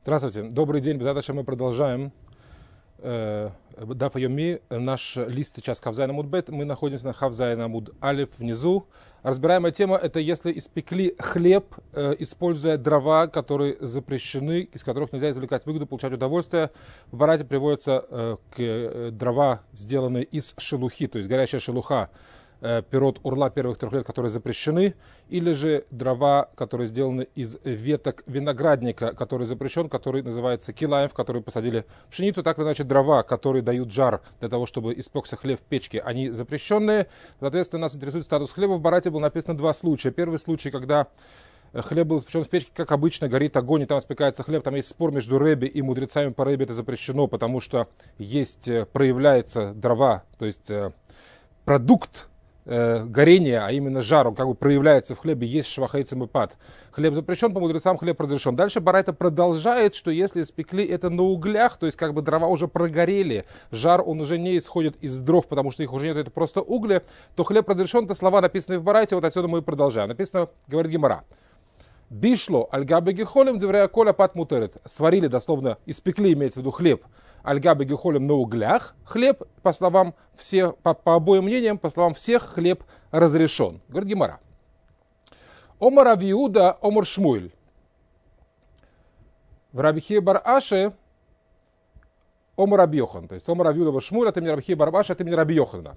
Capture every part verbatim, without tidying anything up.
Здравствуйте, добрый день. Дальше мы продолжаем Даф Йоми, наш лист сейчас Хавзайн Амуд Бет. Мы находимся на Хавзайн Амуд Алиф внизу. Разбираемая тема — это если испекли хлеб, э, используя дрова, которые запрещены, из которых нельзя извлекать выгоду, получать удовольствие. В Барате приводятся э, к, э, дрова, сделанные из шелухи, то есть горячая шелуха, э, пирот урла первых трех лет, которые запрещены, или же дрова, которые сделаны из веток виноградника, который запрещен, который называется килаем, в который посадили пшеницу. Так или иначе, дрова, которые дают жар для того, чтобы испекся хлеб в печке, они запрещенные. Соответственно, нас интересует статус хлеба. В Барате было написано два случая. Первый случай, когда хлеб был испечен в печке, как обычно, горит огонь, и там испекается хлеб. Там есть спор между Ребби и мудрецами по Ребби. Это запрещено, потому что есть, проявляется дрова, то есть продукт э, горения, а именно жар, он как бы проявляется в хлебе, есть швахейцем и пад. Хлеб запрещен, по мудрецам хлеб разрешен. Дальше Барайта продолжает, что если испекли это на углях, то есть как бы дрова уже прогорели, жар он уже не исходит из дров, потому что их уже нет, это просто угли, то хлеб разрешен. Это слова, написанные в Барайте, вот отсюда мы и продолжаем. Написано, говорит Гемара: Бишло альгабе гехолем деврея коля пат мутерет. Сварили, дословно, испекли, имеется в виду хлеб, альгабе гехолем на углях. Хлеб, по словам всех, по, по обоим мнениям, по словам всех, хлеб разрешен. Говорит Гемара: Омар Раби Иуда, Омар Шмуэль. В Раби Хия бар Аши Омар Раби Йохан. То есть Омар Раби Иуда бар Шмуэль от имени Раби Хия бар Аши от имени Раби Йохана.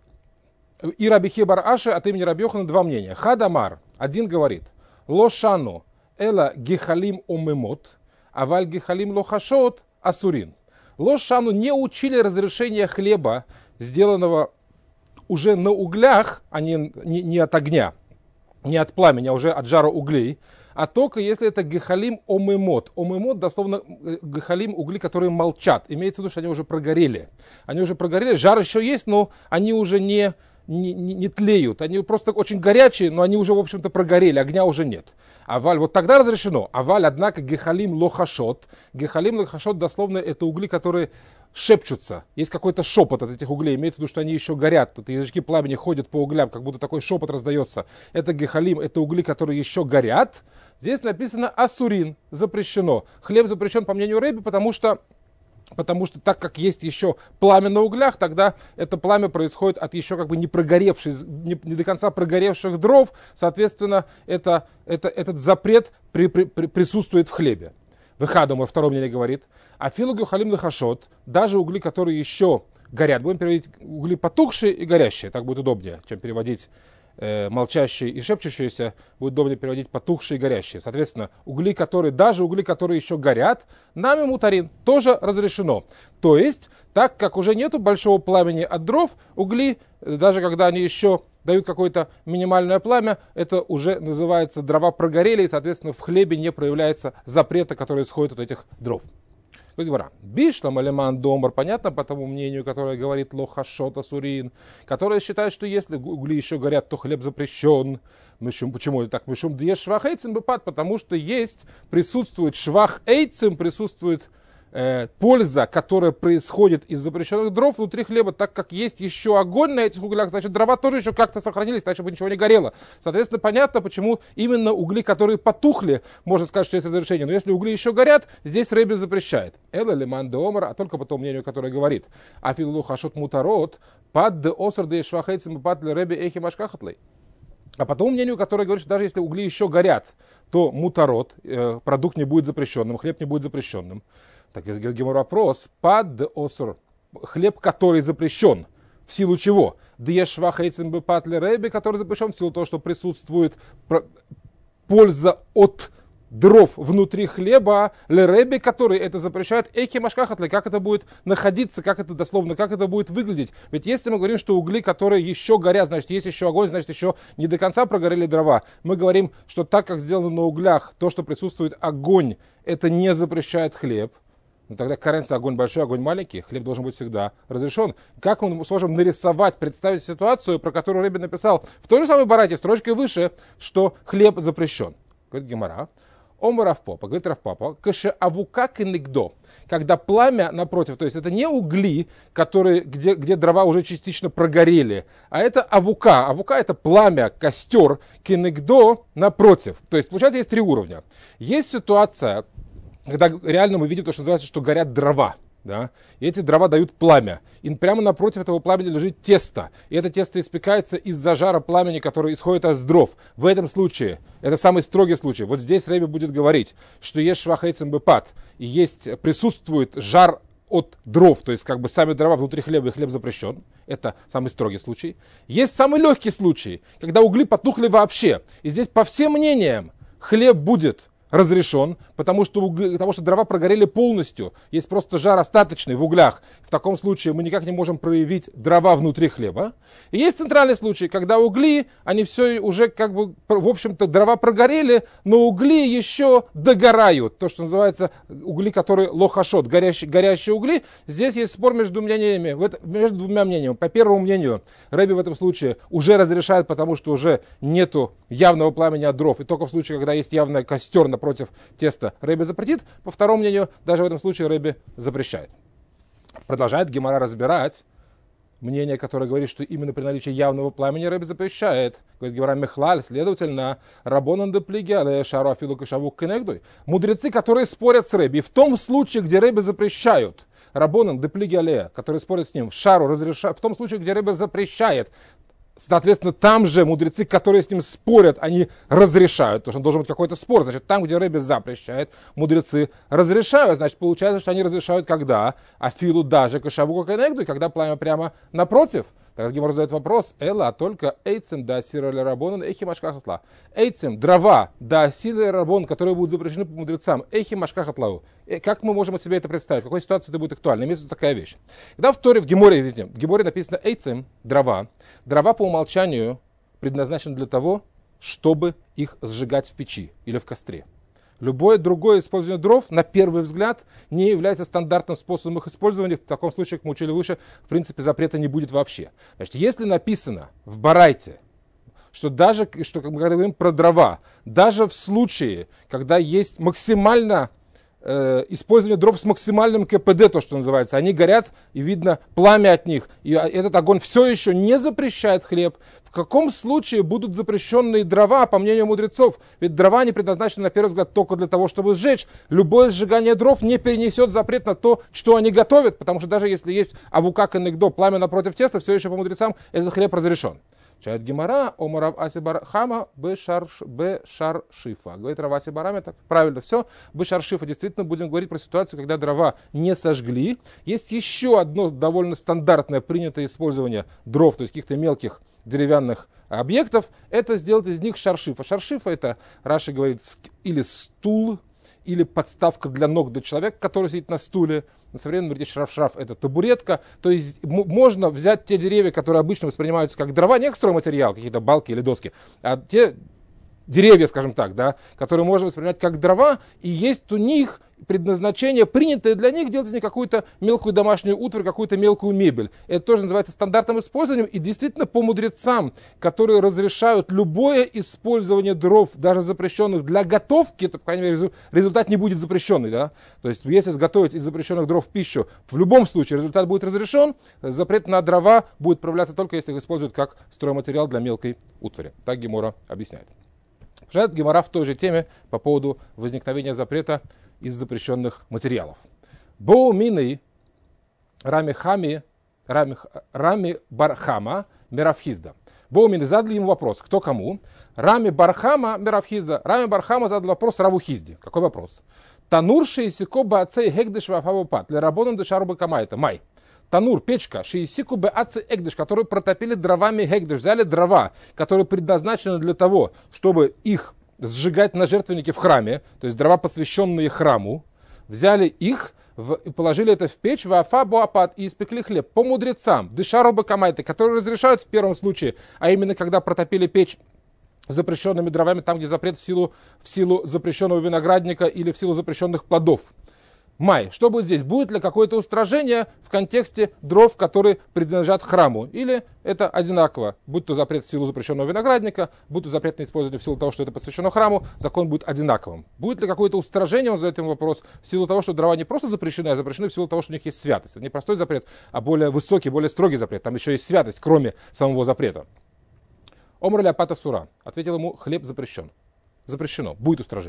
И Раби Хия бар Аши от имени Раби Йохана два мнения. Хадамар. Один говорит: Лошану эла гехалим омемот, аваль гехалим лохашот асурин. Лошану не учили разрешения хлеба, сделанного уже на углях, а не, не, не от огня, не от пламени, а уже от жара углей, а только если это гехалим омемот. Омемот, дословно, гехалим, угли, которые молчат. Имеется в виду, что они уже прогорели. Они уже прогорели, жар еще есть, но они уже не... Не, не, не тлеют, они просто очень горячие, но они уже, в общем-то, прогорели, огня уже нет. Аваль, вот тогда разрешено. Аваль, однако, гехалим лохашот. Гехалим лохашот, дословно, это угли, которые шепчутся. Есть какой-то шепот от этих углей, имеется в виду, что они еще горят. Тут язычки пламени ходят по углям, как будто такой шепот раздается. Это гехалим, это угли, которые еще горят. Здесь написано асурин, запрещено. Хлеб запрещен, по мнению Ребби, потому что Потому что так как есть еще пламя на углях, тогда это пламя происходит от еще как бы не прогоревших, не, не до конца прогоревших дров. Соответственно, это, это, этот запрет при, при, при, присутствует в хлебе. Выхадом, второе мнение говорит: Афилу гехалим лехашот, даже угли, которые еще горят. Будем переводить угли потухшие и горящие, так будет удобнее, чем переводить э, молчащие и шепчущиеся, будет удобнее переводить потухшие и горящие. Соответственно, угли, которые, даже угли, которые еще горят, нами мутарин, тоже разрешено. То есть, так как уже нету большого пламени от дров, угли, даже когда они еще дают какое-то минимальное пламя, это уже называется дрова прогорели, и, соответственно, в хлебе не проявляется запрета, который исходит от этих дров. Бишлам алиман домар, понятно по тому мнению, которое говорит лохашот асурин, которое считает, что если угли еще горят, то хлеб запрещен. Почему это так? Швах эйцем бепат, потому что есть, присутствует швах эйцем, присутствует э, польза, которая происходит из запрещенных дров внутри хлеба, так как есть еще огонь на этих углях, значит дрова тоже еще как-то сохранились, иначе бы ничего не горело. Соответственно, понятно, почему именно угли, которые потухли, можно сказать, что есть разрешение. Но если угли еще горят, здесь Ребби запрещает. Эла лиман де омар, а только по тому мнению, которое говорит: Афилу хашот мутарот, пад де осар де швахейцем пад ле Ребби эхи машкахатлей. А по тому мнению, которое говорит, что даже если угли еще горят, то мутарот, э, продукт не будет запрещенным, хлеб не будет запрещенным. Так, Гемор вопрос: пад де осар, хлеб, который запрещен, в силу чего? Де швахейцем пад ле Ребби, который запрещен в силу того, что присутствует польза от дров внутри хлеба, ле Ребби, который это запрещает, эйки машкахатли, как это будет находиться, как это дословно, как это будет выглядеть. Ведь если мы говорим, что угли, которые еще горят, значит, есть еще огонь, значит, еще не до конца прогорели дрова. Мы говорим, что так как сделано на углях, то, что присутствует огонь, это не запрещает хлеб. Но тогда каренца, огонь большой, огонь маленький, хлеб должен быть всегда разрешен. Как мы сможем нарисовать, представить ситуацию, про которую Ребби написал в той же самой Барате, строчкой выше, что хлеб запрещен? Говорит Гемара: Омар Равпапа, говорит Равпапа, каше авука кенегдо, когда пламя напротив, то есть это не угли, которые, где, где дрова уже частично прогорели, а это авука. Авука — это пламя, костер, кенегдо напротив. То есть, получается, есть три уровня. Есть ситуация, когда реально мы видим то, что называется, что горят дрова. Да? И эти дрова дают пламя. И прямо напротив этого пламени лежит тесто. И это тесто испекается из-за жара пламени, который исходит от дров. В этом случае, это самый строгий случай. Вот здесь Ребе будет говорить, что есть швахейцем бепат, и есть, присутствует жар от дров, то есть как бы сами дрова внутри хлеба, и хлеб запрещен. Это самый строгий случай. Есть самый легкий случай, когда угли потухли вообще. И здесь по всем мнениям хлеб будет разрешен, потому что, угли, потому что дрова прогорели полностью. Есть просто жар остаточный в углях. В таком случае мы никак не можем проявить дрова внутри хлеба. И есть центральный случай, когда угли, они все уже как бы, в общем-то, дрова прогорели, но угли еще догорают. То, что называется угли, которые лохашот, горящие, горящие угли. Здесь есть спор между мнениями, между двумя мнениями. По первому мнению, Ребе в этом случае уже разрешает, потому что уже нету явного пламени от дров. И только в случае, когда есть явный костер напротив теста, Ребе запретит. По второму мнению, даже в этом случае Ребе запрещает. Продолжает Гемара разбирать мнение, которое говорит, что именно при наличии явного пламени Ребе запрещает. Говорит Гемара Мехлаль, следовательно, Рабонан де Плиги, але Шару Афилу Кашаву Кенегдуй. Мудрецы, которые спорят с Ребе, и в том случае, где Ребе запрещают, Рабонан де Плиги, але, которые спорят с ним, в Шару разрешают, в том случае, где Ребе запрещает, соответственно, там же мудрецы, которые с ним спорят, они разрешают, потому что должен быть какой-то спор. Значит, там, где Ребе запрещает, мудрецы разрешают. Значит, получается, что они разрешают когда? Афилу даже кашаву кенегду, и когда пламя прямо напротив. Тогда Гемара задает вопрос, эла, а только эйцем да сира ля рабонан эхи машкахатла. Эйцем, дрова да сира ля рабон, которые будут запрещены по мудрецам, эхи машкахатлау. Как мы можем себе это представить? В какой ситуации это будет актуально? Имеется такая вещь. Когда в Торе, в Геморе, извините, в Геморе написано эйцем, дрова, дрова по умолчанию предназначены для того, чтобы их сжигать в печи или в костре. Любое другое использование дров, на первый взгляд, не является стандартным способом их использования. В таком случае, как мы учили выше, в принципе, запрета не будет вообще. Значит, если написано в Барайте, что даже, что, мы когда говорим про дрова, даже в случае, когда есть максимально э, использование дров с максимальным КПД, то, что называется, они горят, и видно пламя от них, и этот огонь все еще не запрещает хлеб, в каком случае будут запрещенные дрова, по мнению мудрецов? Ведь дрова не предназначены, на первый взгляд, только для того, чтобы сжечь. Любое сжигание дров не перенесет запрет на то, что они готовят, потому что даже если есть авукак и нигдо, пламя напротив теста, все еще по мудрецам этот хлеб разрешен. Чает Гемара, омарав аси бархама, бешар шифа. Говорит Рав Аси Бараме, так правильно все. Бешар шифа, действительно, будем говорить про ситуацию, когда дрова не сожгли. Есть еще одно довольно стандартное принятое использование дров, то есть каких-то мелких деревянных объектов, это сделать из них шаршифа. Шаршифа это, Раши говорит, или стул, или подставка для ног для человека, который сидит на стуле. На современном языке шраф-шраф это табуретка. То есть м- можно взять те деревья, которые обычно воспринимаются как дрова, не как стройматериал, какие-то балки или доски, а те деревья, скажем так, да, которые можно воспринимать как дрова, и есть у них предназначение, принятое для них, делать из них какую-то мелкую домашнюю утварь, какую-то мелкую мебель. Это тоже называется стандартным использованием, и действительно по мудрецам, которые разрешают любое использование дров, даже запрещенных для готовки, то, по крайней мере, результат не будет запрещенный, да. То есть, если изготовить из запрещенных дров пищу, в любом случае результат будет разрешен, запрет на дрова будет проявляться только если их используют как стройматериал для мелкой утвари. Так Гемора объясняет. Продолжает Гемара в той же теме по поводу возникновения запрета из запрещенных материалов. Боу мины рами хами рами, рами бархама миравхизда. Боу мины задали ему вопрос, кто кому. Рами бархама миравхизда. Рами бархама задал вопрос Раву Хизде. Какой вопрос? Танур шейсико баацей гегдеш вафавопат. Для рабонам дешарубы камайта. Май. Танур, печка, шиисику бе аци эгдеш, которые протопили дровами гэгдеш, взяли дрова, которые предназначены для того, чтобы их сжигать на жертвеннике в храме, то есть дрова, посвященные храму, взяли их в, и положили это в печь, в афа буапат, и испекли хлеб по мудрецам, дешароба камайты, которые разрешают в первом случае, а именно когда протопили печь запрещенными дровами, там, где запрет в силу, в силу запрещенного виноградника или в силу запрещенных плодов. Май. Что будет здесь? Будет ли какое-то устражение в контексте дров, которые принадлежат храму? Или это одинаково? Будь то запрет в силу запрещенного виноградника, будь то запрет на использование в силу того, что это посвящено храму, закон будет одинаковым. Будет ли какое-то устражение, он задает ему вопрос, в силу того, что дрова не просто запрещены, а запрещены в силу того, что у них есть святость. Это не простой запрет, а более высокий, более строгий запрет. Там еще есть святость, кроме самого запрета. Омр ля пата сура. Ответил ему, хлеб запрещен. Запрещено. Будет устражение.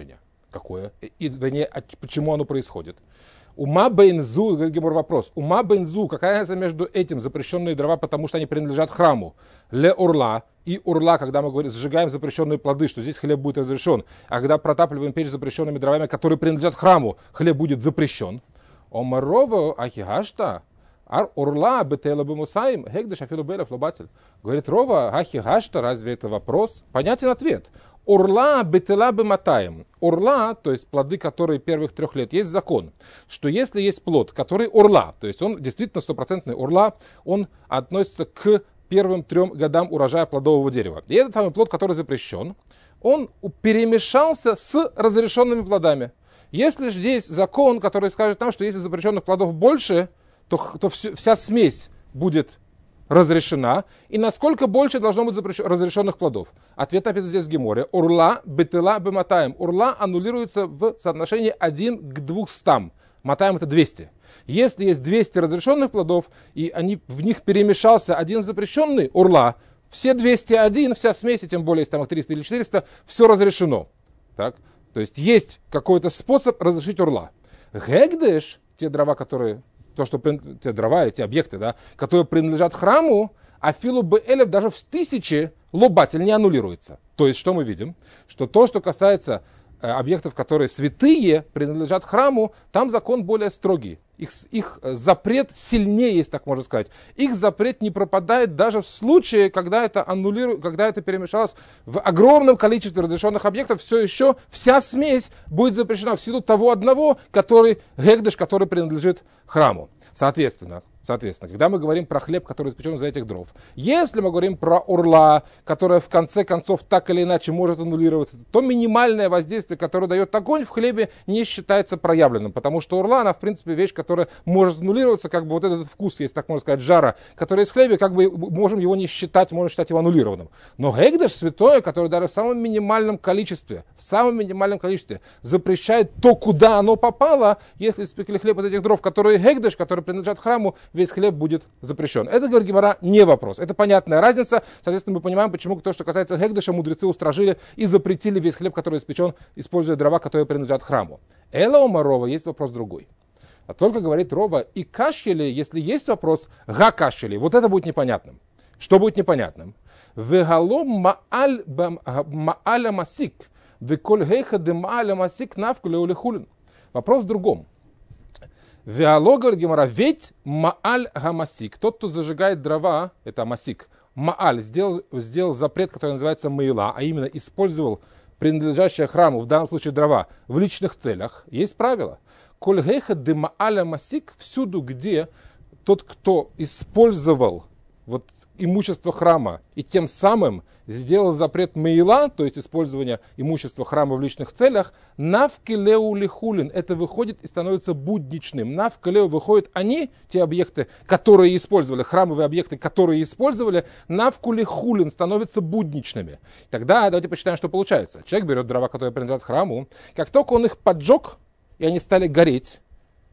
Какое? И, вернее, почему оно происходит? Ума бензу, Гемор вопрос. Ума бензу, какая разница между этим запрещенные дрова, потому что они принадлежат храму, ле урла, и урла, когда мы говорим, сжигаем запрещенные плоды, что здесь хлеб будет разрешен, а когда протапливаем печь запрещенными дровами, которые принадлежат храму, хлеб будет запрещен. Омарова ахигашта, ар урла бетела бемусаим, гегдеш афилу белев лобатель. Говорит Рова, ахигашта, разве это вопрос? Понятен ответ. Урла бетела бематаем. Урла, то есть плоды, которые первых трех лет, есть закон, что если есть плод, который урла, то есть он действительно стопроцентный урла, он относится к первым трем годам урожая плодового дерева. И этот самый плод, который запрещен, он перемешался с разрешенными плодами. Если же здесь закон, который скажет нам, что если запрещенных плодов больше, то, то все, вся смесь будет разрешена. И насколько больше должно быть запрещен, разрешенных плодов? Ответ опять здесь в Геморе. Урла бетела бематаем. Урла аннулируется в соотношении один к двухстам. Матаем это двести. Если есть двести разрешенных плодов, и они, в них перемешался один запрещенный урла, все двести один, вся смесь, и тем более если там их триста или четыреста, все разрешено. Так? То есть есть какой-то способ разрешить урла. Гегдеш, те дрова, которые, то, что, те дрова, эти объекты, да, которые принадлежат храму, афилу беэлев даже в тысячи лобатель не аннулируется. То есть что мы видим? Что то, что касается э, объектов, которые святые, принадлежат храму, там закон более строгий. Их, их запрет сильнее, если так можно сказать. Их запрет не пропадает даже в случае, когда это аннулирует, когда это перемешалось в огромном количестве разрешенных объектов, все еще вся смесь будет запрещена в силу того одного, который гегдеш, который принадлежит храму. Соответственно, Соответственно, когда мы говорим про хлеб, который испечен из этих дров, если мы говорим про урла, которая в конце концов так или иначе может аннулироваться, то минимальное воздействие, которое дает огонь в хлебе, не считается проявленным, потому что урла, она в принципе вещь, которая может аннулироваться, как бы вот этот вкус, если так можно сказать, жара, который есть в хлебе, как бы можем его не считать, можем считать его аннулированным. Но гегдеш, святое, которое даже в самом минимальном количестве, в самом минимальном количестве запрещает то, куда оно попало, если испекли хлеб из этих дров, которые гегдеш, которые принадлежат храму, весь хлеб будет запрещен. Это, говорит Гемара, не вопрос. Это понятная разница. Соответственно, мы понимаем, почему то, что касается гегдеша, мудрецы устражили и запретили весь хлеб, который испечен, используя дрова, которые принадлежат храму. Эла Омарова, есть вопрос другой. А только говорит Рова, и кашели, если есть вопрос, га кашели, вот это будет непонятным. Что будет непонятным? Вегалом мааль мааля масик, веколь гейха де мааля масик навкуле улехулин. Вопрос в другом. Веало, говорит Гемара, ведь мааль гамасик, тот, кто зажигает дрова, это масик, мааль, сделал, сделал запрет, который называется мейла, а именно использовал принадлежащее храму, в данном случае дрова, в личных целях, есть правило. Коль гейха де мааля масик, всюду, где тот, кто использовал вот имущество храма и тем самым сделал запрет мейла, то есть использование имущества храма в личных целях, навкелеу лихулин, это выходит и становится будничным. Навкелеу выходят они, те объекты, которые использовали, храмовые объекты, которые использовали, навкулихулин становятся будничными. Тогда давайте посчитаем, что получается. Человек берет дрова, которые принадлежат храму, как только он их поджег, и они стали гореть,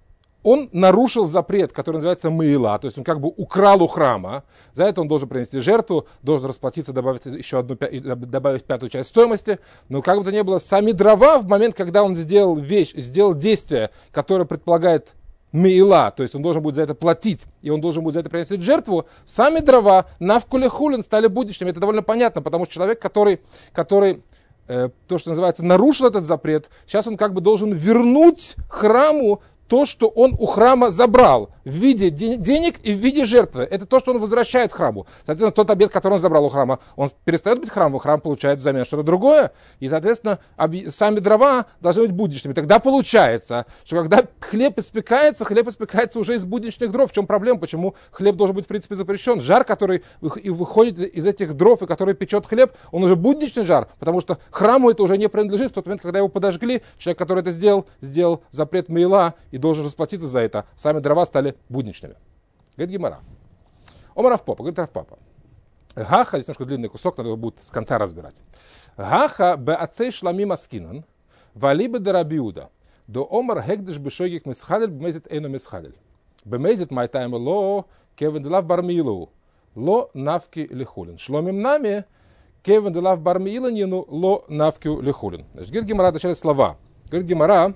он нарушил запрет, который называется мейла, то есть он как бы украл у храма. За это он должен принести жертву, должен расплатиться, добавить еще одну, добавить пятую часть стоимости. Но как бы то ни было, сами дрова в момент, когда он сделал вещь, сделал действие, которое предполагает мейла, то есть он должен будет за это платить, и он должен будет за это принести жертву, сами дрова навкуле хулин стали будничными. Это довольно понятно, потому что человек, который, который э, то, что называется, нарушил этот запрет, сейчас он как бы должен вернуть храму то, что он у храма забрал в виде денег и в виде жертвы. Это то, что он возвращает храму. Соответственно, тот обет, который он забрал у храма, он перестает быть храмом, храм получает взамен что-то другое. И, соответственно, сами дрова должны быть будничными. Тогда получается, что когда хлеб испекается, хлеб испекается уже из будничных дров. В чем проблема? Почему хлеб должен быть, в принципе, запрещен? Жар, который выходит из этих дров и который печет хлеб, он уже будничный жар, потому что храму это уже не принадлежит. В тот момент, когда его подожгли, человек, который это сделал, сделал запрет мейла и должен расплатиться за это. Сами дрова стали будничными. Говорит Гемара. Омар Рав Папа, говорит Рав Папа. Гаха, здесь немножко длинный кусок, надо его будет с конца разбирать. Гаха бе ацей шламим аскинан, вали бе дарабиуда, до омар хегдеш бешогик мисхадель, бемезит эйно мисхадель. Бемезит майтайм ло, кевен делав бармилу, ло навки лихулин. Шломим нами, кевен делав бармиланину, ло навки лихулин. Значит, говорит Гемара, начали слова. Говорит Гемара,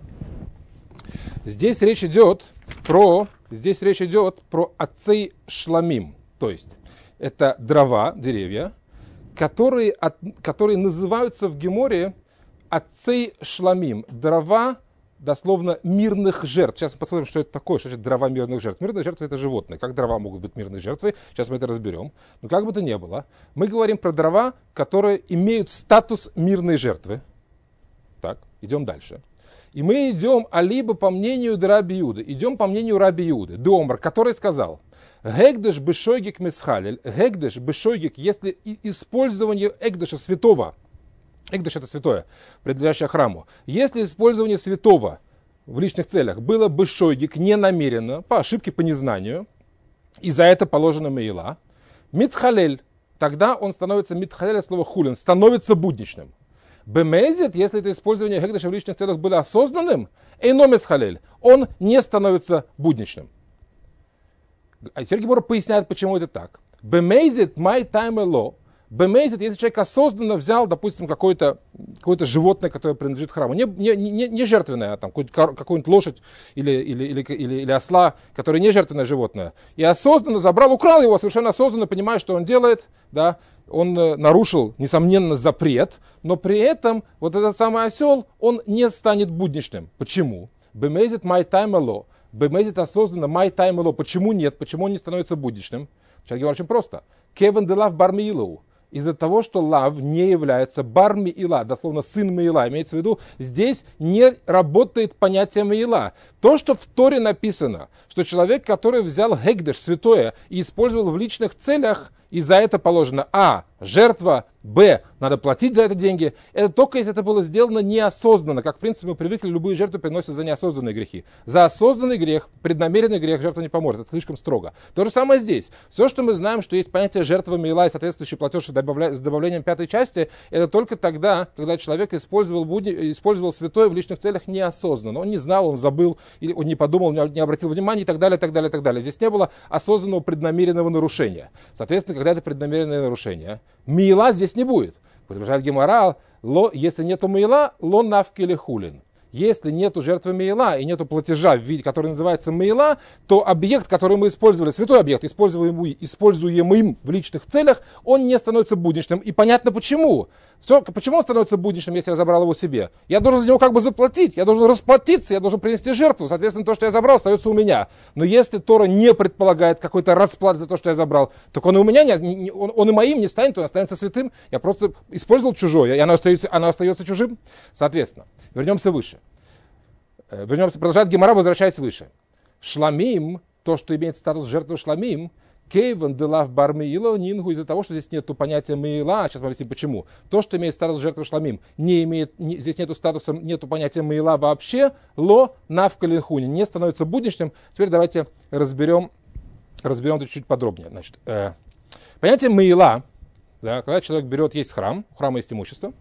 здесь речь идет про, здесь речь идет про ацей шламим, то есть это дрова, деревья, которые, от, которые называются в Геморе ацей шламим, дрова, дословно, мирных жертв. Сейчас мы посмотрим, что это такое, что значит дрова мирных жертв. Мирные жертвы — это животные. Как дрова могут быть мирной жертвой? Сейчас мы это разберем. Но как бы то ни было, мы говорим про дрова, которые имеют статус мирной жертвы. Так, идем дальше. И мы идем, а либо по мнению Раби Иуды, идем по мнению Раби Иуды, Деомар, который сказал, Гегдеш бешойгик месхалель, Гегдеш бешойгик, если использование Эгдеша святого, Эгдеш — это святое, принадлежащее храму. Если использование святого в личных целях было бы шойгик ненамеренно, по ошибке, по незнанию, и за это положена мейла, митхалель, тогда он становится митхалель от слова хулин, становится будничным. Бемезит, если это использование Эгдеша в личных целях было осознанным, эйномес халель, он не становится будничным. А теперь Гемора поясняет, почему это так. Бемезит май тайм эло. Бемейзит, если человек осознанно взял, допустим, какое-то, какое-то животное, которое принадлежит храму, не, не, не, не жертвенное, а там какую-нибудь лошадь или, или, или, или, или осла, которое не жертвенное животное, и осознанно забрал, украл его, совершенно осознанно, понимая, что он делает, да, он э, нарушил, несомненно, запрет, но при этом вот этот самый осел, он не станет будничным. Почему? Бемейзит май тайм эло. Бемейзит осознанно май тайм эло. Почему нет? Почему он не становится будничным? Сейчас говорю очень просто. Кевен де лав бар миилоу. Из-за того, что лав не является бар миила, дословно сын миила, имеется в виду, здесь не работает понятие миила. То, что в Торе написано, что человек, который взял гегдеш, святое, и использовал в личных целях, и за это положено а. жертва, б. надо платить за это деньги. Это только если это было сделано неосознанно. Как в принципе мы привыкли, любые жертвы приносят за неосознанные грехи. За осознанный грех, преднамеренный грех жертва не поможет. Это слишком строго. То же самое здесь. Все, что мы знаем, что есть понятие жертва мила и соответствующий платеж с добавлением пятой части, это только тогда, когда человек использовал, будни, использовал святое в личных целях неосознанно. Он не знал, он забыл, или он не подумал, не обратил внимания и так далее, и так далее, и так далее. Здесь не было осознанного преднамеренного нарушения. Соответственно, когда это преднамеренное нарушение, мила здесь не будет. Продолжает Гемара, если нету мила, ло навкили хулин. Если нету жертвы мейла и нету платежа, в виде, который называется мейла, то объект, который мы использовали, святой объект, используемый, используемый в личных целях, он не становится будничным. И понятно почему. Все, почему он становится будничным, если я забрал его себе? Я должен за него как бы заплатить, я должен расплатиться, я должен принести жертву. Соответственно, то, что я забрал, остается у меня. Но если Тора не предполагает какой-то расплат за то, что я забрал, так он и у меня, не, он, он и моим не станет, он останется святым. Я просто использовал чужое, и оно остается, оно остается чужим. Соответственно, вернемся выше. Вернемся, продолжает Гемара, возвращаясь выше. Шламим, то, что имеет статус жертвы шламим, кейвен делав бар миила нингу, из-за того, что здесь нет понятия миила, сейчас мы объясним почему. То, что имеет статус жертвы шламим, не имеет, не, здесь нету статуса, нету понятия миила вообще, ло навкалихуни, не становится будничным. Теперь давайте разберем, разберем это чуть подробнее. Значит, э, понятие миила, да, когда человек берет, есть храм, у храма есть имущество,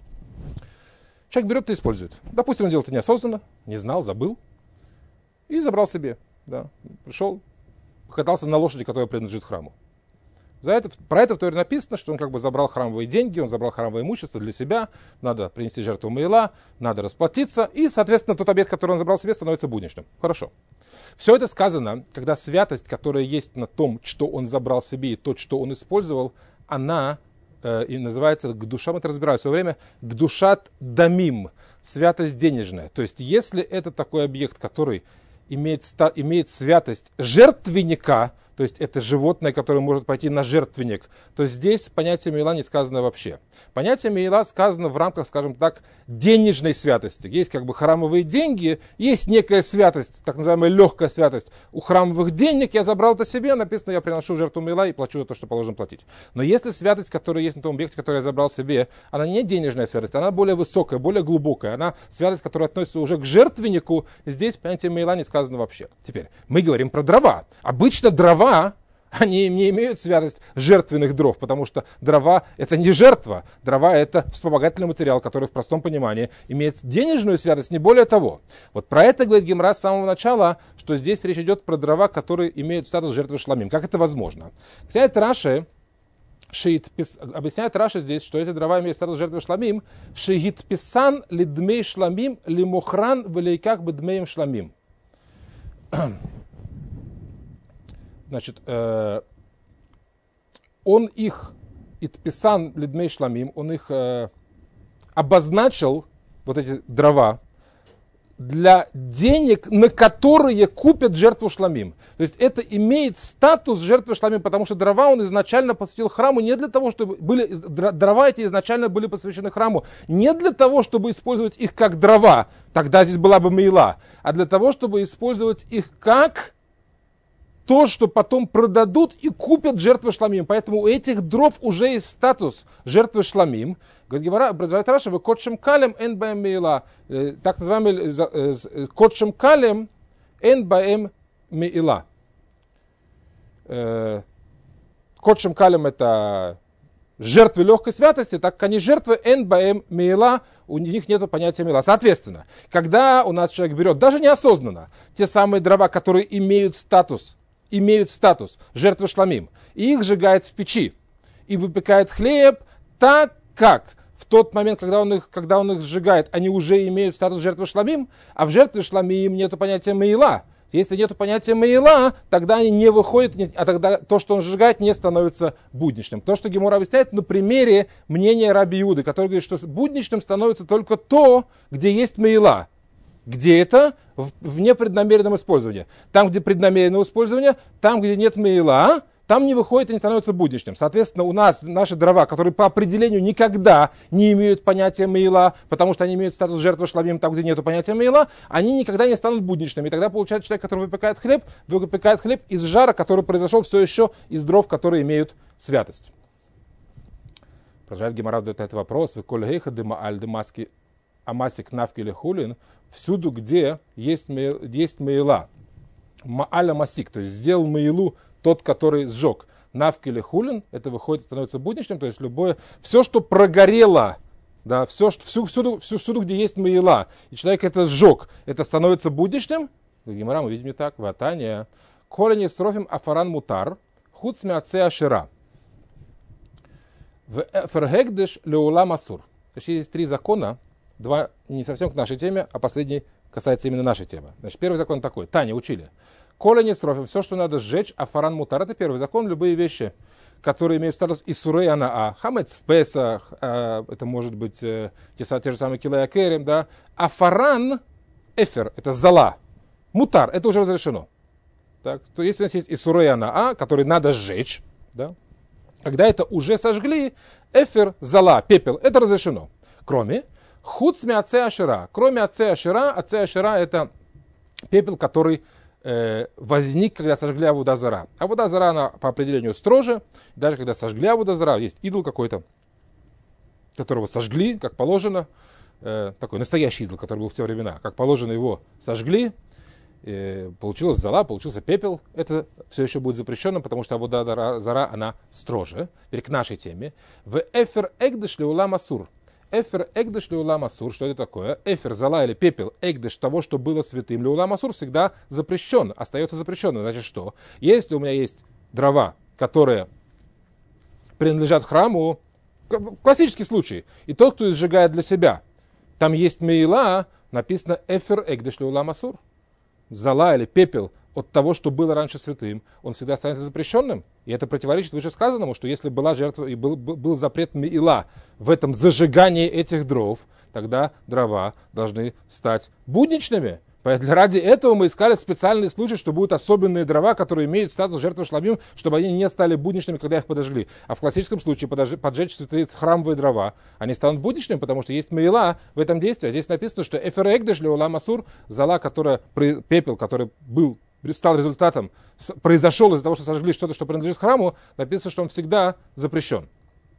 человек берет и использует. Допустим, он делает это неосознанно, не знал, забыл и забрал себе. Да. Пришел, покатался на лошади, которая принадлежит храму. За это, про это в Торе написано, что он как бы забрал храмовые деньги, он забрал храмовое имущество для себя, надо принести жертву мейла, надо расплатиться, и, соответственно, тот объект, который он забрал себе, становится будничным. Хорошо. Все это сказано, когда святость, которая есть на том, что он забрал себе, и то, что он использовал, она... и называется, к душам это разбираю в свое время, к душат дамим, святость денежная. То есть, если это такой объект, который имеет, имеет святость жертвенника, то есть это животное, которое может пойти на жертвенник, то здесь понятие мейла не сказано вообще. Понятие мейла сказано в рамках, скажем так, денежной святости. Есть как бы храмовые деньги, есть некая святость, так называемая легкая святость. У храмовых денег я забрал это себе, написано, я приношу жертву мейла и плачу за то, что положено платить. Но если святость, которая есть на том объекте, который я забрал себе, она не денежная святость, она более высокая, более глубокая, она святость, которая относится уже к жертвеннику, здесь понятие мейла не сказано вообще. Теперь, мы говорим про дрова. Обычно дрова они не имеют святость жертвенных дров, потому что дрова это не жертва, дрова это вспомогательный материал, который в простом понимании имеет денежную святость, не более того. Вот про это говорит Гемара с самого начала, что здесь речь идет про дрова, которые имеют статус жертвы шламим. Как это возможно? Кстати, Раши Шиитпис... Объясняет Раша здесь, что эти дрова имеют статус жертвы шламим. Шиитписан лидмей шламим лимухран велейках бедмеем шламим. Значит, э, он их, итписан лидмей шламим, он их э, обозначил, вот эти дрова, для денег, на которые купят жертву шламим. То есть это имеет статус жертвы шламим, потому что дрова он изначально посвятил храму не для того, чтобы были, дрова эти изначально были посвящены храму, не для того, чтобы использовать их как дрова, тогда здесь была бы мейла, а для того, чтобы использовать их как то, что потом продадут и купят жертву шламим. Поэтому у этих дров уже есть статус жертвы шламим. Говорит Гемара, продолжает Раша, вы котшем калем эн баэм мейла. Так называемый котшем калем эн баэм мейла. Котшем калем это жертвы легкой святости, так как они жертвы эн баэм мейла, у них нет понятия мейла. Соответственно, когда у нас человек берет, даже неосознанно, те самые дрова, которые имеют статус, имеют статус жертвы шламим, и их сжигает в печи, и выпекает хлеб, так как в тот момент, когда он их, когда он их сжигает, они уже имеют статус жертвы шламим, а в жертве шламим нет понятия мейла. Если нет понятия мейла, тогда они не выходят, а тогда то, что он сжигает, не становится будничным. То, что Гемара объясняет на примере мнения Раби Иуды, который говорит, что будничным становится только то, где есть мейла. Где это? В, в непреднамеренном использовании. Там, где преднамеренное использование, там, где нет мейла, там не выходит и не становится будничным. Соответственно, у нас наши дрова, которые по определению никогда не имеют понятия мейла, потому что они имеют статус жертвы шламим, там, где нет понятия мейла, они никогда не станут будничными. И тогда получается человек, который выпекает хлеб, выпекает хлеб из жара, который произошел все еще из дров, которые имеют святость. Продолжает Гемара задает этот вопрос. Амасик навки или хулин, всюду, где есть, есть мейла. Ма'аля масик, то есть сделал мейлу тот, который сжег. Навки или хулин, это выходит, становится будничным, то есть любое, все, что прогорело, да, все, всю, всюду, всю, всюду, где есть мейла, и человек это сжег, это становится будничным. Гемара мы видим не так, ватания. Колени срофим афаран мутар, хуцми аце ашира. В фергегдеш леула масур. Есть три закона, два не совсем к нашей теме, а последний касается именно нашей темы. Значит, первый закон такой. Таня, учили. Коля не срофим, все, что надо сжечь, афаран мутар, это первый закон, любые вещи, которые имеют статус исурей анаа. Хамец в Песах, э, это может быть э, те, те же самые килая керем, да. Афаран, эфер, это зала. Мутар, это уже разрешено. Так, то если у нас есть исурей анаа, который надо сжечь, да, когда это уже сожгли, эфер, зала, пепел, это разрешено. Кроме хуцми аце ашира. Кроме аце ашира, аце ашира это пепел, который э, возник, когда сожгли авода зара. Авода зара, она по определению строже. Даже когда сожгли авода зара, есть идол какой-то, которого сожгли, как положено. Э, такой настоящий идол, который был в те времена. Как положено, его сожгли. Э, получилась зала, получился пепел. Это все еще будет запрещено, потому что авода зара, она строже. Теперь к нашей теме. В эфер эгдеш леулам асур. Эфер эгдеш леулам асур, что это такое? Эфер, зала или пепел, эгдеш того, что было святым, леулам асур всегда запрещен, остается запрещенным. Значит что? Если у меня есть дрова, которые принадлежат храму, классический случай, и тот, кто их сжигает для себя, там есть мейла, написано эфер эгдеш леулам асур. Зала или пепел от того, что было раньше святым, он всегда останется запрещенным. И это противоречит вышесказанному, что если была жертва и был, был запрет меила в этом зажигании этих дров, тогда дрова должны стать будничными. Поэтому ради этого мы искали специальный случай, что будут особенные дрова, которые имеют статус жертвы шламим, чтобы они не стали будничными, когда их подожгли. А в классическом случае поджечь святые храмовые дрова, они станут будничными, потому что есть мейла в этом действии. А здесь написано, что эфер эгдеш леулам асур, зала, которая, пепел, который был, стал результатом, произошел из-за того, что сожгли что-то, что принадлежит храму, написано, что он всегда запрещен.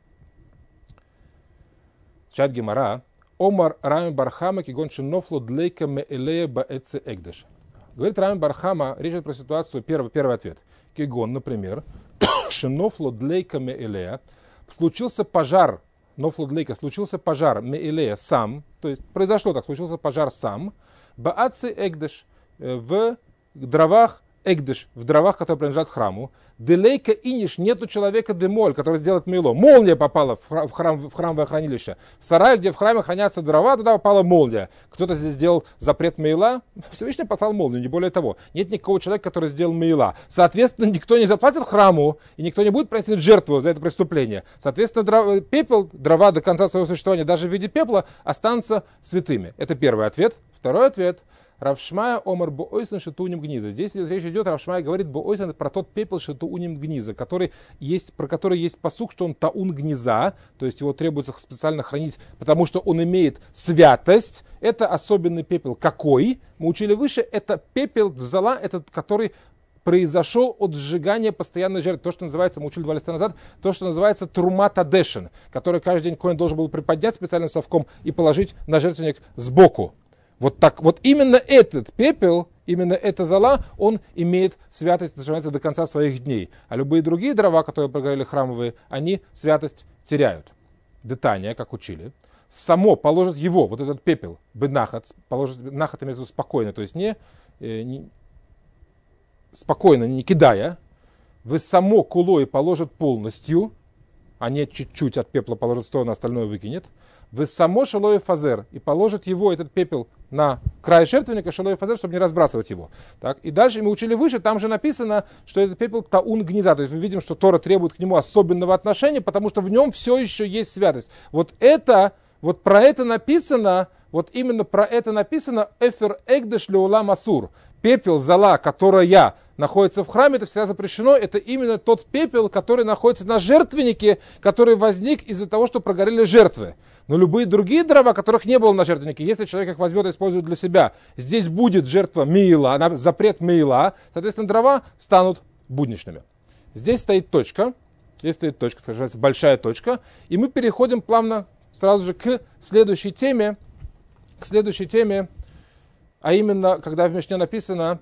Чат Гемара. Омар Рами Бархама кигон шинофло длейка меэлея баэце эгдеш. Говорит Рами Бархама, речь идет про ситуацию, первый, первый ответ. Кигон, например, шинофло длейка меэлея, случился пожар, нофло длейка, случился пожар меэлея сам, то есть произошло так, случился пожар сам, баэце эгдеш, в дровах эгдыш, в дровах, которые принадлежат храму. Делейка иниш, нету человека демоль, который сделает мейло. Молния попала в храм, в храмовое хранилище. В сарае, где в храме хранятся дрова, туда попала молния. Кто-то здесь сделал запрет мейла, Всевышний послал молнию, не более того. Нет никакого человека, который сделал мейла. Соответственно, никто не заплатит храму, и никто не будет приносить жертву за это преступление. Соответственно, дрова, пепел, дрова до конца своего существования, даже в виде пепла, останутся святыми. Это первый ответ. Второй ответ. Рав Шмая омар боойсен шетуним гниза. Здесь речь идет, Рав Шмая говорит боойсен про тот пепел шетуним гниза, который есть, про который есть пасук, что он таун гниза, то есть его требуется специально хранить, потому что он имеет святость. Это особенный пепел. Какой? Мы учили выше, это пепел зала, этот, который произошел от сжигания постоянной жертвы. То, что называется, мы учили два листа назад, то, что называется трумат адешен, который каждый день коэн должен был приподнять специальным совком и положить на жертвенник сбоку. Вот так, вот именно этот пепел, именно эта зола, он имеет святость, называется, до конца своих дней. А любые другие дрова, которые прогорели храмовые, они святость теряют. Детание, как учили. Само положит его, вот этот пепел, бенахат, положит, нахат имеется в виду спокойно, то есть не, не спокойно, не кидая, вы само кулой положит полностью, а не чуть-чуть от пепла положит в сторону, остальное выкинет. Вы само шелой фазер, и положит его, этот пепел, на край жертвенника, шелой фазер, чтобы не разбрасывать его. Так? И дальше мы учили выше, там же написано, что этот пепел таун гниза. То есть мы видим, что Тора требует к нему особенного отношения, потому что в нем все еще есть святость. Вот это, вот про это написано, вот именно про это написано эфер эгдеш леулам асур. Пепел, зола, которая находится в храме, это всегда запрещено. Это именно тот пепел, который находится на жертвеннике, который возник из-за того, что прогорели жертвы. Но любые другие дрова, которых не было на жертвеннике, если человек их возьмет и использует для себя, здесь будет жертва мейла, запрет мейла, соответственно, дрова станут будничными. Здесь стоит точка, здесь стоит точка, называется большая точка, и мы переходим плавно сразу же к следующей теме, к следующей теме, а именно, когда в Мишне написано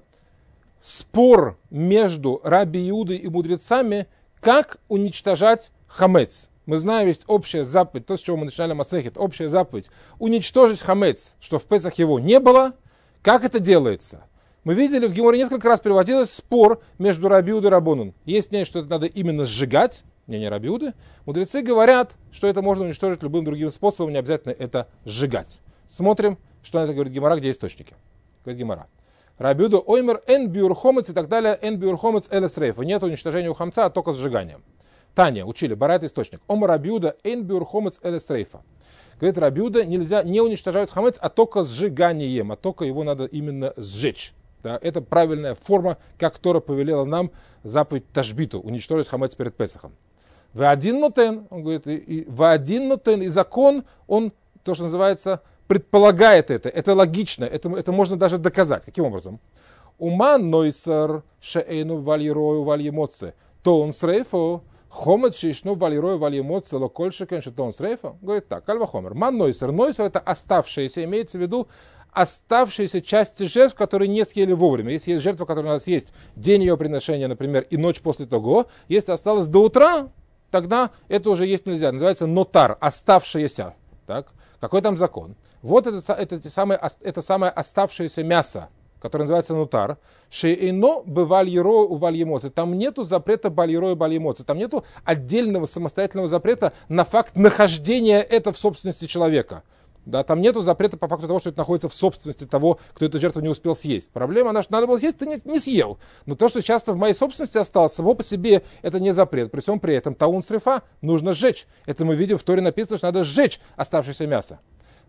спор между Раби Иудой и мудрецами, как уничтожать хамец. Мы знаем, есть общая заповедь, то, с чего мы начинали Масехет, общая заповедь, уничтожить хамец, что в Песах его не было. Как это делается? Мы видели, в Геморе несколько раз приводилось спор между Раби Иудой и Рабонун. Есть мнение, что это надо именно сжигать, мнение Раби Иуды. Мудрецы говорят, что это можно уничтожить любым другим способом, не обязательно это сжигать. Смотрим, что на это говорит Гемора, где источники. Говорит Гемора. Раби Иуда оймер эн биур хомец и так далее, эн биур хомец элес рейфа. Нет уничтожения у хамца, а только сжиганием. Таня, учили, барайт источник. Омар Раби Иуда эн биур хомец элес рейфа. Говорит, Раби Иуда, нельзя, не уничтожают хамец, а только сжиганием, а только его надо именно сжечь. Да, это правильная форма, как Тора повелела нам заповедь ташбиту, уничтожить хамец перед Песахом. В один нотен, он говорит, и, и, в один нотен, и закон, он, то, что называется, предполагает это, это логично, это, это можно даже доказать. Каким образом? Уман нойсар шеэну вальерою вальемоце, то он срейфо, хомет шишну вальерою вальемоце, локольшекен шетон срейфо. Говорит так, кальва хомер. Ман нойсар, нойсар это оставшиеся, имеется в виду оставшиеся части жертв, которые не съели вовремя. Если есть жертва, которая у нас есть день ее приношения, например, и ночь после того, если осталось до утра, тогда это уже есть нельзя. Называется нотар, оставшееся. Так? Какой там закон? Вот это, это, это, самое, это самое оставшееся мясо, которое называется нутар. Шеино бывальеро у вальемоци. Там нету запрета бальеро и бальемоци. Там нету отдельного самостоятельного запрета на факт нахождения это в собственности человека. Да, там нету запрета по факту того, что это находится в собственности того, кто эту жертву не успел съесть. Проблема, она, что надо было съесть, ты не, не съел. Но то, что часто в моей собственности осталось, само по себе это не запрет. При всем при этом таун срифа нужно сжечь. Это мы видим в Торе написано, что надо сжечь оставшееся мясо.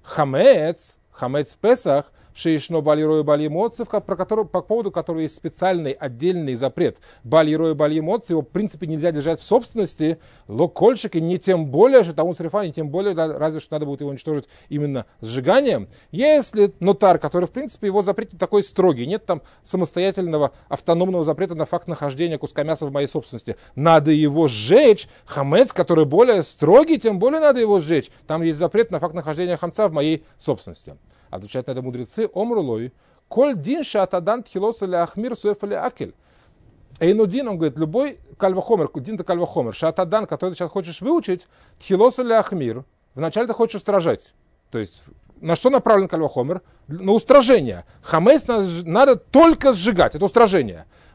Хамец, хамец в Песах, шеишно бальерой бальемоцев, про который, по поводу которого есть специальный отдельный запрет. Бальерой бальемоцев, его в принципе нельзя держать в собственности, локольщик, и не тем более, что таун срифа, не тем более, разве что надо будет его уничтожить именно сжиганием. Если нотар, который в принципе его запрет не такой строгий, нет там самостоятельного автономного запрета на факт нахождения куска мяса в моей собственности, надо его сжечь. Хамец, который более строгий, тем более надо его сжечь. Там есть запрет на факт нахождения хамца в моей собственности. Отвечают на это мудрецы, омрулой, коль дин шатадан тхилоса ля ахмир суэфа ля акель. Эйнудин, он говорит, любой кальвахомер, дин-то кальвахомер, шатадан, который ты сейчас хочешь выучить, тхилоса ля ахмир, вначале ты хочешь устражать. То есть, на что направлен кальвахомер? На устражение. Хамец надо, надо только сжигать, это устражение.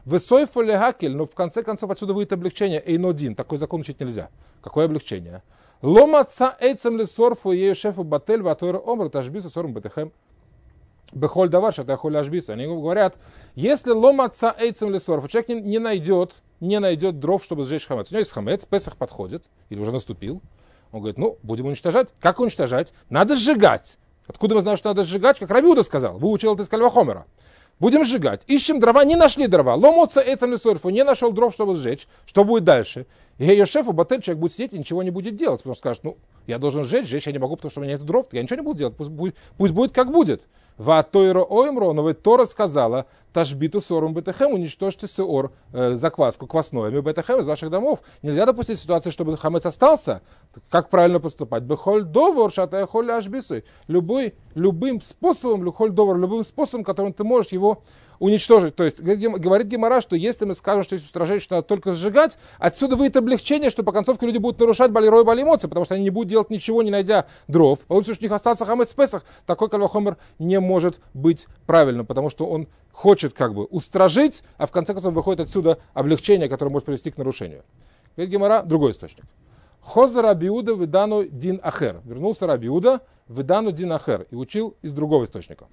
Высойфу легакель, но в конце концов отсюда выйдет облегчение. Эйнодин, такой закон учить нельзя. Какое облегчение? Ломаца эйцем лесорфу ею шефу батель ватойра омр ташбису сорм бетехем. Бехоль давар шатахоль ашбису. Они говорят, если ломаца эйцем лесорфу, человек не, не найдет, не найдет дров, чтобы сжечь хамец. У него есть хамец, Песах подходит, или уже наступил. Он говорит, ну, будем уничтожать. Как уничтожать? Надо сжигать. Откуда мы знаем, что надо сжигать? Как Раби Иуда сказал, выучил это из Каль Вахомера. Будем сжигать. Ищем дрова, не нашли дрова. Ломоца эйцем лесорфу, не нашел дров, чтобы сжечь. Что будет дальше? И ее шефу батель, человек будет сидеть и ничего не будет делать. Потому что скажет, ну, я должен сжечь, сжечь я не могу, потому что у меня нет дров. Я ничего не буду делать, пусть будет, пусть будет как будет. Ватойро оймро, но ведь Тора сказала, ташбиту сорум бетехем, уничтожьте сеор, э, закваску квасное бетехем из ваших домов. Нельзя допустить ситуации, чтобы хамец остался. Как правильно поступать? Бехоль довор шатая холь ашбисуй. Любой, любым способом, любой довор, любым способом, которым ты можешь его уничтожить. То есть говорит Гемара, что если мы скажем, что есть устражение, что надо только сжигать, отсюда выйдет облегчение, что по концовке люди будут нарушать балирой и балимоции, потому что они не будут делать ничего, не найдя дров. Получится, что у них остался хамец в Песах. Такой Каль Вахомер не может быть правильным, потому что он хочет как бы устражить, а в конце концов выходит отсюда облегчение, которое может привести к нарушению. Говорит Гемара, другой источник. Хоза Раби Иуда выдану дин ахер. Вернулся Раби Иуда выдану дин ахер и учил из другого источника.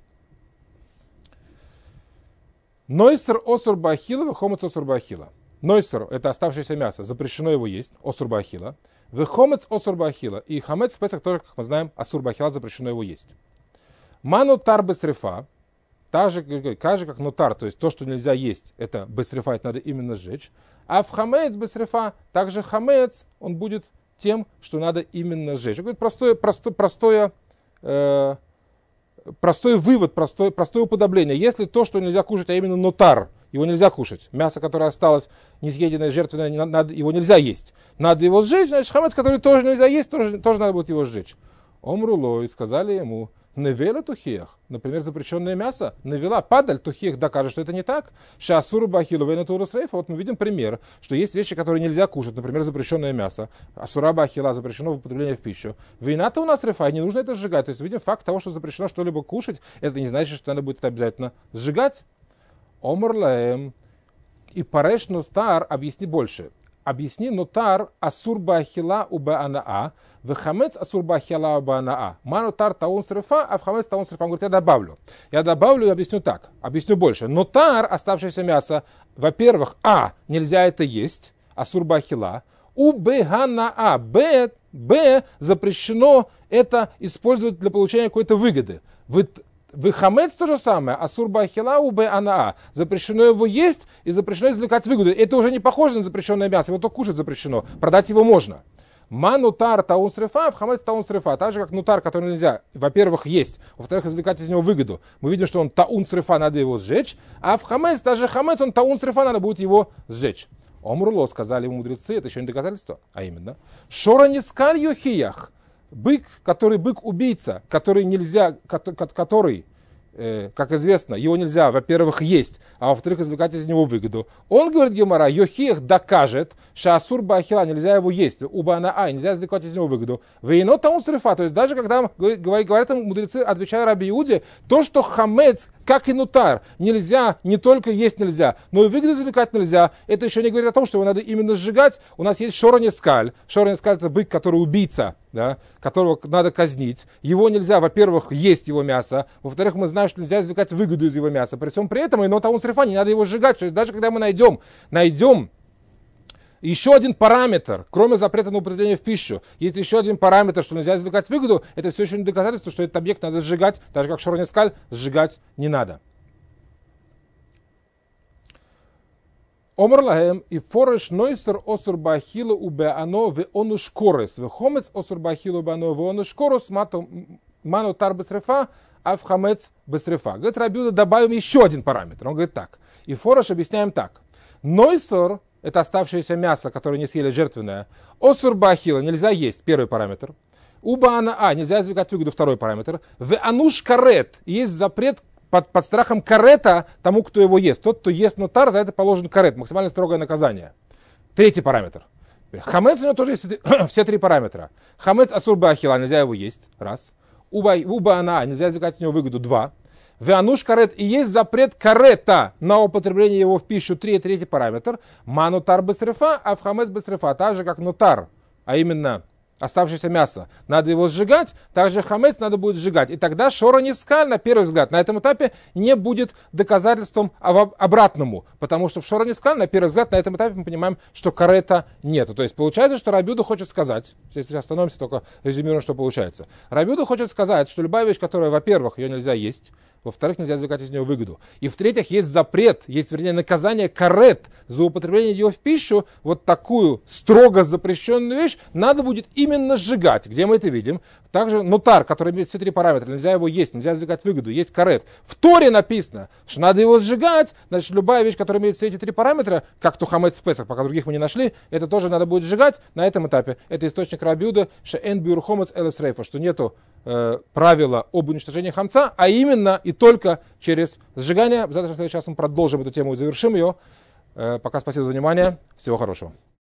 Нойсер осур бахила, вехомец осур бахила. Нойсер – это оставшееся мясо, запрещено его есть, осур бахила. Вехомец осур бахила. И хамец в Песах тоже, как мы знаем, осур бахила, запрещено его есть. Ману тар бесрифа, так же, как нутар, то есть то, что нельзя есть, это бесрифа, это надо именно сжечь. А в хамец бесрифа, также хамец, он будет тем, что надо именно сжечь. Он говорит, простое, простое, простое, э, простой вывод, простое, простое уподобление. Если то, что нельзя кушать, а именно нутар, его нельзя кушать. Мясо, которое осталось несъеденное, жертвенное, надо, его нельзя есть. Надо его сжечь, значит хамец, который тоже нельзя есть, тоже, тоже надо будет его сжечь. Омрулой, сказали ему, невела тухех, например, запрещенное мясо, навела, падаль тухех докажет, что это не так. Шасуру бахилу венатуру срейфа. Вот мы видим пример, что есть вещи, которые нельзя кушать, например, запрещенное мясо. Асура бахила запрещено в употреблении в пищу. Вейната у нас рефа, не нужно это сжигать. То есть видим факт того, что запрещено что-либо кушать, это не значит, что надо будет это обязательно сжигать. Омрлаем. И пареш нустар объясни больше. Объясни нутар асур бахила убаанаа, вехамец асур бахила убаанаа. Манутар таун срефа, а в хамец таун срефа. Он говорит, я добавлю. Я добавлю и объясню так. Объясню больше. Нутар, оставшееся мясо, во-первых, а, нельзя это есть, асур бахила. Убеганаа, б, б, запрещено это использовать для получения какой-то выгоды. Вы Вы хамец то же самое, асур бахила убе анаа. Запрещено его есть и запрещено извлекать выгоду. Это уже не похоже на запрещенное мясо, его только кушать запрещено. Продать его можно. Манутар таун срефа, в хамец таун срефа. Так же, как нутар, который нельзя, во-первых, есть, во-вторых, извлекать из него выгоду. Мы видим, что он таун срефа, надо его сжечь. А в хамец, даже хамец, он таун срефа, надо будет его сжечь. Омруло, сказали ему мудрецы, это еще не доказательство. А именно, шора нискаль юхиях. Бык, который бык-убийца, который нельзя, который, э, как известно, его нельзя, во-первых, есть, а во-вторых, извлекать из него выгоду. Он, говорит Гемара, йохех докажет, что асур бахила, нельзя его есть, убанаа, нельзя извлекать из него выгоду. Вейно таун срефа, то есть даже когда говорят ему мудрецы, отвечая Раби Иуде, то, что хамец, как и нутар, нельзя, не только есть нельзя, но и выгоду извлекать нельзя, это еще не говорит о том, что его надо именно сжигать. У нас есть шоронескаль. Шоронескаль — это бык, который убийца, да, которого надо казнить. Его нельзя, во-первых, есть его мясо, во-вторых, мы знаем, что нельзя извлекать выгоду из его мяса. При всем при этом, и но таун срефа, не надо его сжигать. То есть даже когда мы найдем, найдем еще один параметр, кроме запрета на употребление в пищу, есть еще один параметр, что нельзя извлекать выгоду, это все еще не доказательство, что этот объект надо сжигать, даже как шоронескаль, сжигать не надо. Омар лаhem и фореш нойсер осур бахилу убеано в онушкорес, в хомец осур бахилу убеано в онушкорес, ману тар бесрефа, а в хамец бесрефа. Говорит Раби Иуда, добавим еще один параметр. Он говорит так. И фореш объясняем так. Нойсер — это оставшееся мясо, которое не съели жертвенное. Осур бахила нельзя есть, первый параметр. Убаана а, нельзя извлекать выгоду, второй параметр. В ануш карет, есть запрет под, под страхом карета тому, кто его ест. Тот, кто ест нутар, за это положен карет, максимально строгое наказание. Третий параметр. Хамец у него тоже есть все три параметра. Хамец асур бахила, нельзя его есть, раз. Убаана а, нельзя извлекать из него выгоду, два. Веануш карет, и есть запрет карета на употребление его в пищу, три, третий параметр. Манутар бесрефа, а в хамец бесрефа, так же как нутар, а именно оставшееся мясо. Надо его сжигать, также хамец надо будет сжигать. И тогда шора нискаль, на первый взгляд, на этом этапе не будет доказательством обратному. Потому что в шора нискаль, на первый взгляд, на этом этапе мы понимаем, что карета нету. То есть получается, что Раби Юда хочет сказать, здесь мы остановимся, только резюмируем, что получается. Раби Юда хочет сказать, что любая вещь, которая, во-первых, ее нельзя есть, во-вторых, нельзя извлекать из нее выгоду. И в-третьих, есть запрет, есть, вернее, наказание карет за употребление ее в пищу. Вот такую строго запрещенную вещь надо будет именно сжигать. Где мы это видим? Также нутар, который имеет все три параметра. Нельзя его есть, нельзя извлекать выгоду. Есть карет. В Торе написано, что надо его сжигать. Значит, любая вещь, которая имеет все эти три параметра, как тухамец в Песах, пока других мы не нашли, это тоже надо будет сжигать на этом этапе. Это источник Раби Юды, шеэн бюрхомец элес рейфа, что нету э, правила об уничтожении хамца, а именно и только через сжигание. В следующий раз мы продолжим эту тему и завершим ее. Пока спасибо за внимание. Всего хорошего.